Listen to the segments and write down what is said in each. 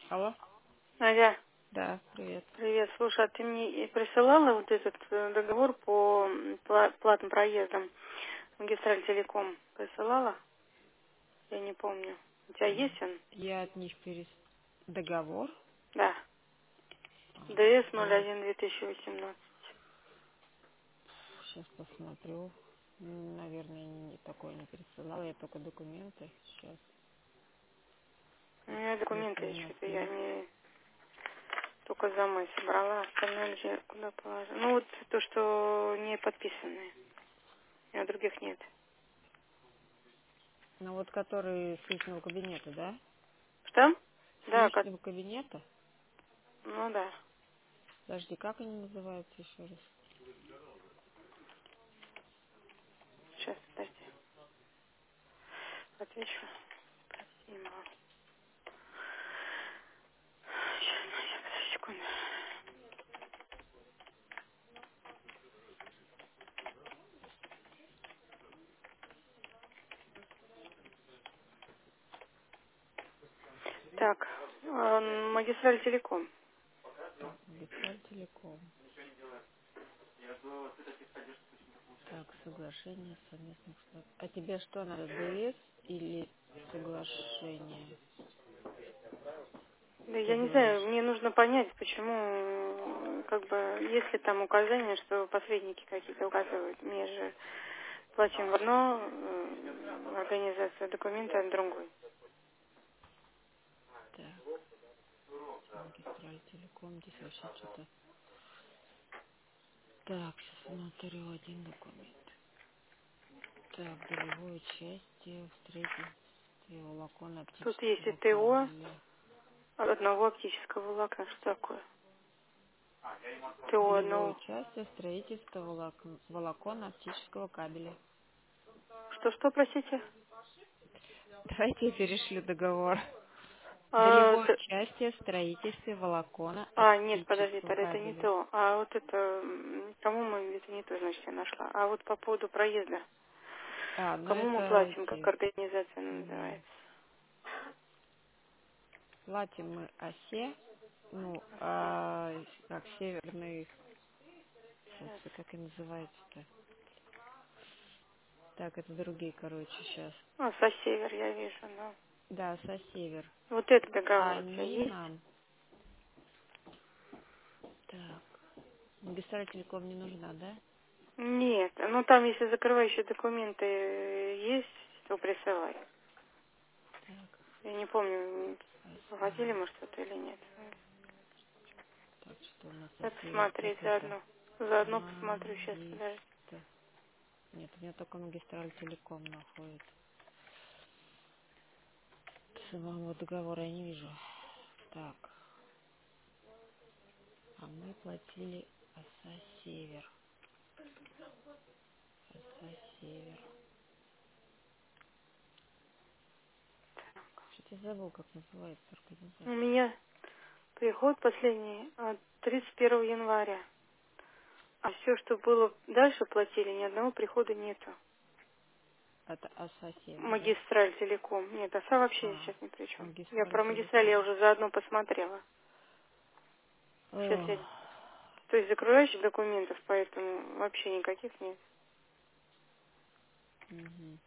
Алло? Надя, Да, привет. привет. Слушай, а ты мне и присылала вот этот договор по платным проездам в магистраль Телеком? Присылала? Я не помню. У тебя есть он? Я от них договор. Да. ДС 01-2018. Сейчас посмотрю. Наверное, такое не пересылала. Я только документы. Сейчас. У меня Если документы у есть, нас что-то я есть. не только за мной собрала. Остальное где куда положила? Ну вот то, что не подписанные. У меня других нет. Ну вот который с личного кабинета, да? Что? С Да, личного кабинета? ну да. Подожди, как они называются еще раз? Сейчас, подожди. Отвечу. Спасибо. Сейчас, секунду. Так, магистраль Телеком. Магистраль Телеком. Так, соглашение совместных штатов. А тебе что надо, ДС или соглашение? Да Ты я не знаю, говоришь. мне нужно понять, почему, как бы, если там указание, что посредники какие-то указывают, мне же платим в одно, организацию документа в другой. Так, магистраль Телеком. Здесь вообще что-то. Так, сейчас смотрю один документ. Так, долевое участие в строительстве волокон Тут есть и оптического ТО кабеля. от одного оптического волокна. Что такое? ТО Долевое одного. участие в строительстве волокон оптического кабеля. Что, простите? Давайте я перешлю договор. А, Долевое участие в строительстве волокона нет, подожди, оптического тогда это не кабеля. то. А вот это, кому мы, это не то, значит, я нашла. А вот по поводу проезда. А, ну Кому мы это платим, как эти. организация м, называется? Платим мы осе, ну, как северный, сейчас, Сейчас. как и называется-то? Так, это другие, короче, сейчас. Со север я вижу, да. Да, со север. Вот этот А договор у тебя они есть? нам. Так, магистраль Телеком не нужна, да? Нет, ну там, если закрывающие документы есть, то присылай. Так, Я не помню, вводили осе. мы что-то или нет. Так, что у нас со Надо север? посмотреть Так, это заодно. Заодно посмотрю сейчас, магист... подожди. Нет, у меня только магистраль Телеком находит. Самого договора я не вижу. Так, а мы платили оса север. Оса север. Что-то я забыл, как называется У организация. меня приход последний 31 января. А все, что было дальше платили, ни одного прихода нету. Это оса север, да? Магистраль Телеком. Нет, ОСА вообще А, сейчас ни при чем. Я магистраль про магистраль я Телеком. уже заодно посмотрела. Сейчас Ох, я... То есть закрывающих документов, поэтому вообще никаких нет. мгм.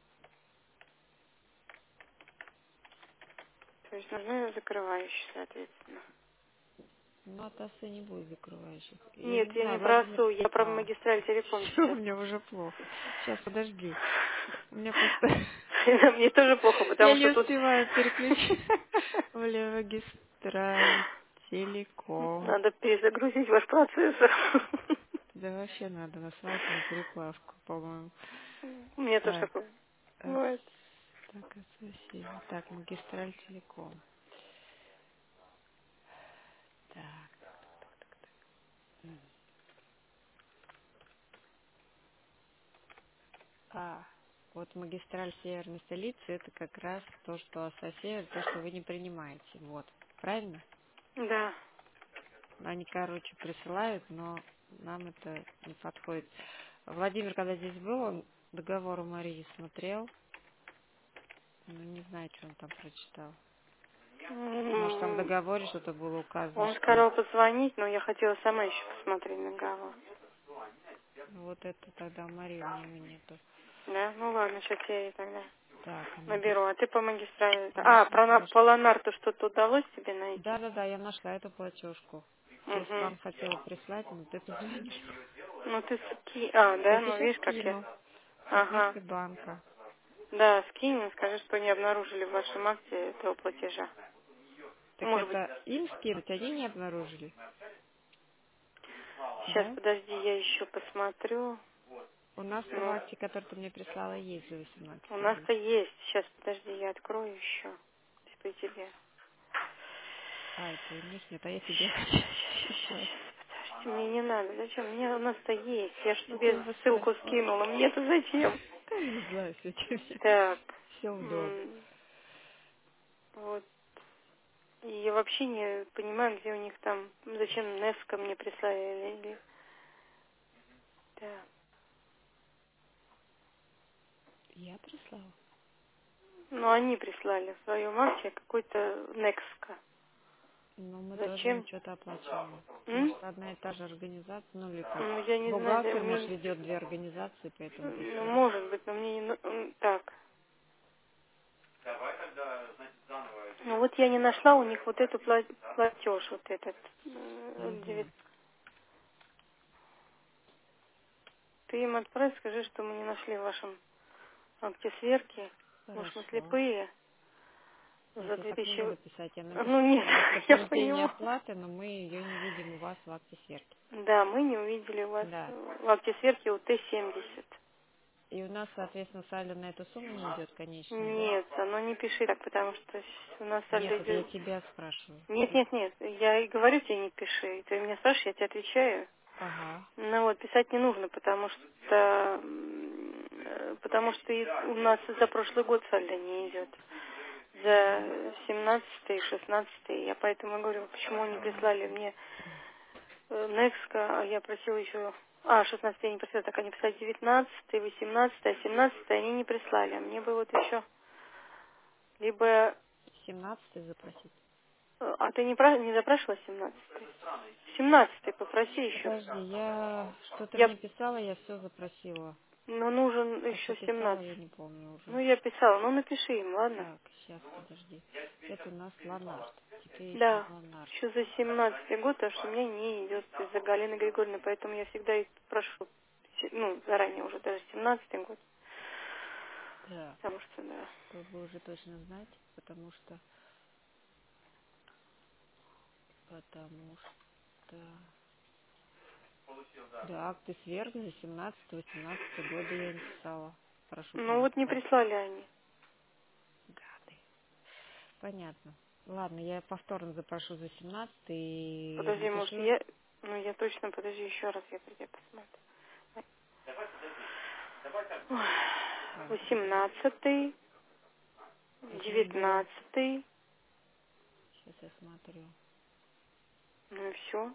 То есть нужны закрывающие, соответственно. Ну, от осы не будет закрывающих. Я Нет, не я не знаю, про Владимир... ОСУ, я про А, магистраль Телеком все, сейчас. мне уже плохо. Сейчас, подожди. У меня просто... Мне тоже плохо, Я потому не что тут... успеваю переключить. Бля, магистраль, телеком. Надо перезагрузить ваш процессор. Да вообще надо на свалку на переплавку, по-моему. У меня тоже Так, такое ас- бывает. так, соседи. Так, магистраль телеком. Так. А, вот магистраль северной столицы, это как раз то, что север, то, что вы не принимаете. Вот. Правильно? Да. Они, короче, присылают, но нам это не подходит. Владимир, когда здесь был, он договор у Марии смотрел. Ну, не знаю, что он там прочитал. Может, там в договоре что-то было указано, Он что сказал позвонить, но я хотела сама еще посмотреть на договор. вот это тогда Марии у нее нету. Да? Ну ладно, сейчас я ей тогда Так, наберу. А ты по магистрали... Хорошо, По хорошо. Ланарту что-то удалось тебе найти? Да, я нашла эту платежку. Сейчас Угу. вам хотела прислать, но ты позвонил. Ну ты Я да, ну сейчас видишь, как я... скину с Ага. отметкой банка. Да, скинь, и скажи, что не обнаружили в вашем акте этого платежа. Так Может быть, это им скинуть, они не обнаружили, сейчас, да? подожди, я еще посмотрю. У нас-то в Ну, акте, который ты мне прислала, есть за у 18 год. нас-то есть. Сейчас, подожди, я открою еще. При тебе. А, это у них нет, а я тебе хочу Сейчас, прислать. подожди, мне не надо. Зачем? Мне у нас-то есть. Я же Ну, тебе ты ссылку спроси. скинула. Мне-то зачем? Да, не знаю, с этим Так. все удобно. Вот. И я вообще не понимаю, где у них там, зачем Неска мне прислали или... Да. Я прислала? Ну, они прислали в своем акте какой-то Некска. Ну, мы тоже им Зачем? что-то оплачиваем. М? Может, одна и та же организация, ну или как. Ну, я не знаю, Бухгалтер наш мне... ведет две организации, поэтому Ну, прислали. может быть, но мне не... Так. Ну, вот я не нашла у них вот эту платеж, вот этот. Угу. Ты им отправь, скажи, что мы не нашли в вашем акте сверки. Может, мы Хорошо. слепые? Нет, За я так не 2000... буду писать. Я Ну, напишу, нет, что у нас я подтверждение поняла. оплаты, но мы ее не видим у вас в акте сверки. Да, мы не увидели у вас Да. в акте сверки у Т-70. И у нас, соответственно, сальдо на эту сумму не идет конечная, да? Нет, оно не пиши так, потому что у нас Нет, сальдо это я идет... тебя спрашиваю. Нет, нет, нет, я и говорю тебе не пиши. Ты меня спрашиваешь, я тебе отвечаю. Ага. Ну вот, писать не нужно, потому что и у нас за прошлый год сальдо не идет. За 17-й, 16-й. Я поэтому говорю, почему они прислали мне Некска, а я просила еще... 16 я не просила, так они прислали 19-й, 18-й, а 17-й они не прислали. А мне бы вот еще... Либо... 17 запросить. А ты не запрашивала 17-й? 17-й попроси еще. Подожди, я что-то Я... мне писала, я все запросила. Ну, нужен А что еще писала, 17. я не помню уже. Ну, я писала. Ну, напиши им, ладно? Так, сейчас, подожди. Это у нас Ланард. Теперь ищем Да. Ланард. Еще за 17-й год, потому что у меня не идет из-за Галины Григорьевны, поэтому я всегда их прошу, заранее уже, даже 17-й год. Так, Потому что, да. чтобы уже точно знать, потому что, да, акты сверх за 17-18 года я им писала. Прошу Ну, вот не предоставить. прислали они. Гады. Понятно. Ладно, я повторно запрошу за 17 и Подожди, может, напишу. я точно, подожди, еще раз я приду посмотрю. Ой, Так, где? 18-й, Это было. 19-й, Сейчас я смотрю. ну и все.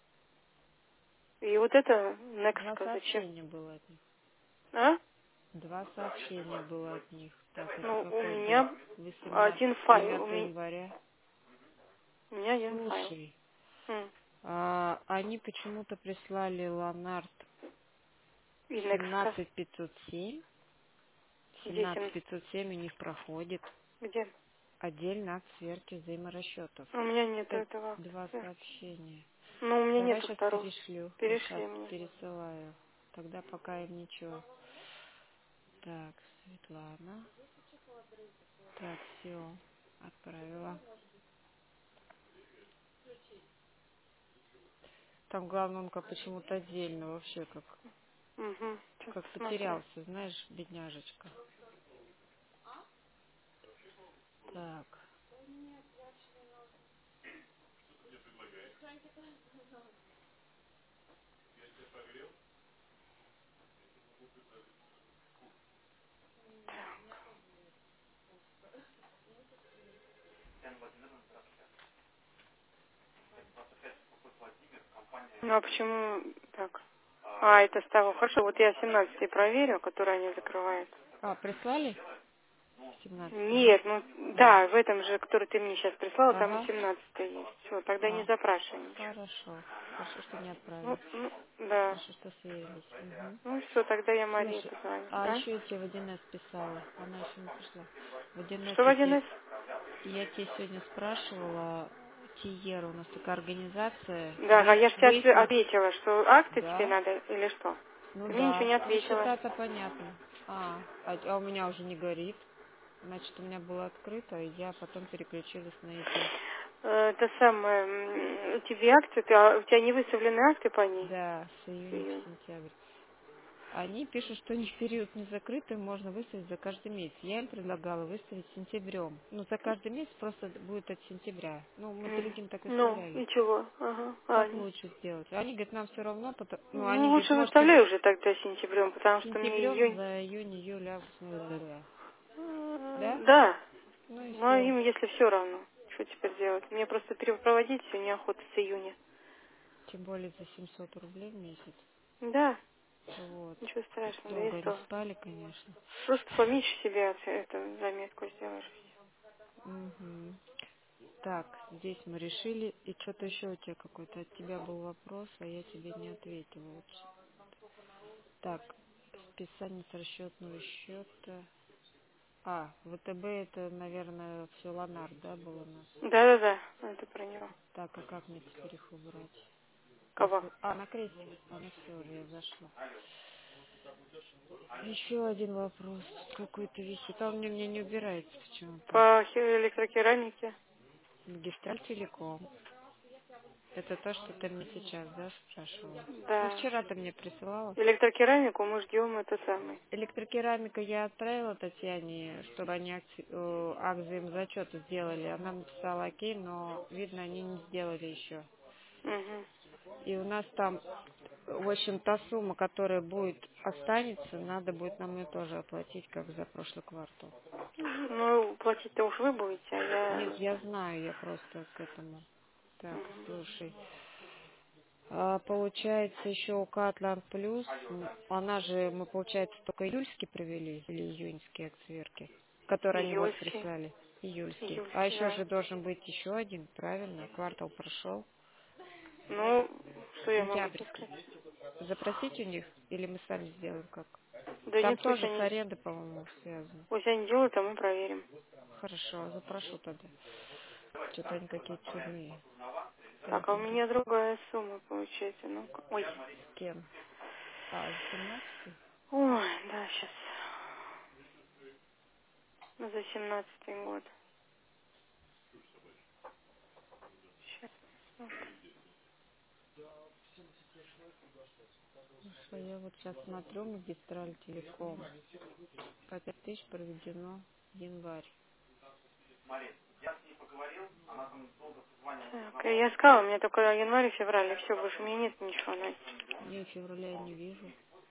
И вот это Два Некска зачем? сообщения было от них. А? Два сообщения было от них. Так, это Ну, у какой был? меня 18 один файл. 9 января. У меня один файл. Слушай, М. они почему-то прислали Ланард И Некска. 17507. Где 17507 у них проходит Где? отдельно от сверки взаиморасчетов. У меня нет Это этого. два сообщения. Ну, у меня Давай нету сейчас второго. перешлю. Я сейчас Перешли мне. пересылаю. Тогда пока им ничего. Так, Светлана. Так, все. Отправила. Там главное, он как почему-то отдельно вообще, Угу. Сейчас как посмотрю. потерялся, знаешь, бедняжечка. Так, Ну, а почему так? Это с того. Хорошо, вот я 17-й проверю, который они закрывают. прислали? 17, Нет, ну да? да, в этом же, который ты мне сейчас прислала, там и Ага. 17 есть. Все, тогда не А, запрашивай ничего. хорошо. Хорошо, что не Ну, отправили. ну, да. Хорошо, что сверились. Угу. Ну все, тогда я Марии Слушай, позвоню. а А? еще я тебе в 1С писала. Она еще не пришла. В 1С Что в 1С? я тебе сегодня спрашивала, Тиера, у нас такая организация, Да, ага, я же тебе выяснить, ответила, что акты тебе да, надо или что? ну Ты мне ничего да, не ну ответила. счета-то понятно. А у меня уже не горит. Значит, у меня было открыто, и я потом переключилась на эти. Это самое, у тебя акции, у тебя не выставлены акты по ней? Да, с С июня июня. по сентябрь. Они пишут, что у них период не закрытый, можно выставить за каждый месяц. Я им предлагала выставить сентябрем. Ну, за каждый месяц просто будет от сентября. Ну, мы другим так Ну, выставляли. и чего? Ага, Как Аня. лучше сделать? Они говорят, нам все равно, ну, они Ну, говорят, лучше можете выставляй вы уже тогда сентябрем, потому что мне сентябрем июнь. за июнь, июль, август, да? Да. Ну и Ну, а все. им если все равно. Что теперь делать? Мне просто перепроводить все неохота с июня. Тем более за 700 рублей в месяц. Да, Вот. ничего страшного, да и Долго они что. спали, конечно. Просто поменьше себе эту заметку сделаешь. Мгм. Так, здесь мы решили. И что-то еще у тебя какой-то от тебя был вопрос, а я тебе не ответила. Вот. Так, списание с расчетного счета. ВТБ это, наверное, все Ланар, да, был у нас? Да-да-да, это про него. Так, а как мне теперь их убрать? Кого? На крестик. Ну все, уже я зашла. Еще один вопрос. Какой-то висит. А он мне не убирается почему-то. По электрокерамике. Магистраль Телеком. Это то, что ты мне сейчас, да, спрашивала? Ну, Да. вчера ты мне присылала. Электрокерамику мы ждем это самое. Электрокерамика я отправила Татьяне, чтобы они акт взаимозачета сделали. Она написала окей, но, видно, они не сделали еще. Угу. И у нас там, в общем, та сумма, которая будет останется, надо будет нам ее тоже оплатить, как за прошлый квартал. Ну, платить-то уж вы будете, а Нет, я... я знаю, я просто к этому. Так, Мгм. слушай. Получается, еще у Катлан Плюс, она же, мы, получается, только июльский провели, или июньские акцверки, которые они вот Июльский. прислали, июльский. А Июльский, еще да. же должен быть еще один, правильно, квартал прошел, Ну, что я могу тебе сентябрьский. сказать? Запросить у них, или мы сами сделаем как? Да Там нет, пусть тоже с они... арендой, по-моему, связано. Пусть они делают, а мы проверим. Хорошо, запрошу тогда. Что-то они какие-то чудные. Так, а у Ладно, меня другая сумма получается. Ну, ой. с кем? За 17-й? Ой, да, сейчас. За 17-й год. Сейчас. Хорошо, я вот сейчас смотрю магистраль Телеком. По 5000 проведено январь. Так, я сказала, у меня только январь и февраль, и все, больше у меня нет ничего, Надь. Я февраля не вижу.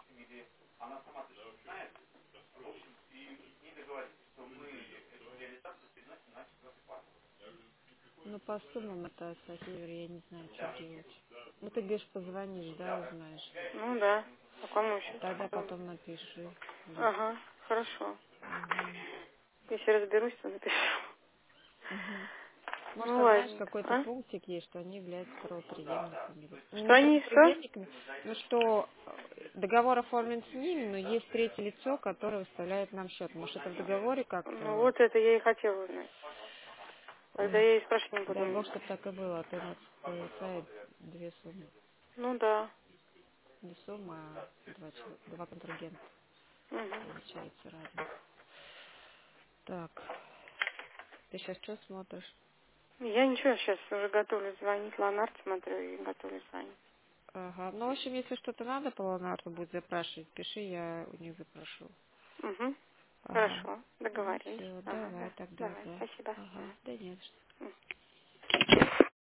Ну, по суммам это со севера, я не знаю, что делать. Ну, ты говоришь, позвонишь, да, узнаешь. Ну да. А кому сейчас? Тогда потом напиши. Да. Ага, хорошо. Угу. Если разберусь, то напишу. Угу. Может, Ну там, знаешь, ладненько. какой-то А? пунктик есть, что они являются правопреемниками. Ну, Что не они, что? правопреемниками, но что договор оформлен с ними, но есть третье лицо, которое выставляет нам счет. Может, это в договоре Ну как-то... вот это я и хотела узнать. Тогда Ой, я и спрашивать не дай бог, буду. чтобы так и было, а то у нас повисает две суммы. Ну да. Не сумма, а два контрагента. Угу. Получается разница. Так, ты сейчас что смотришь? Я ничего, сейчас уже готовлю звонить. Ланард смотрю и готовлю звонить. Ага. Ну, в общем, если что-то надо по Леонарду будет запрашивать, пиши, я у них запрошу. Угу. Ага. Хорошо, Ну договорились. все, Ага, давай да. тогда, Давай, да. спасибо. Ага, да нет. Мгм.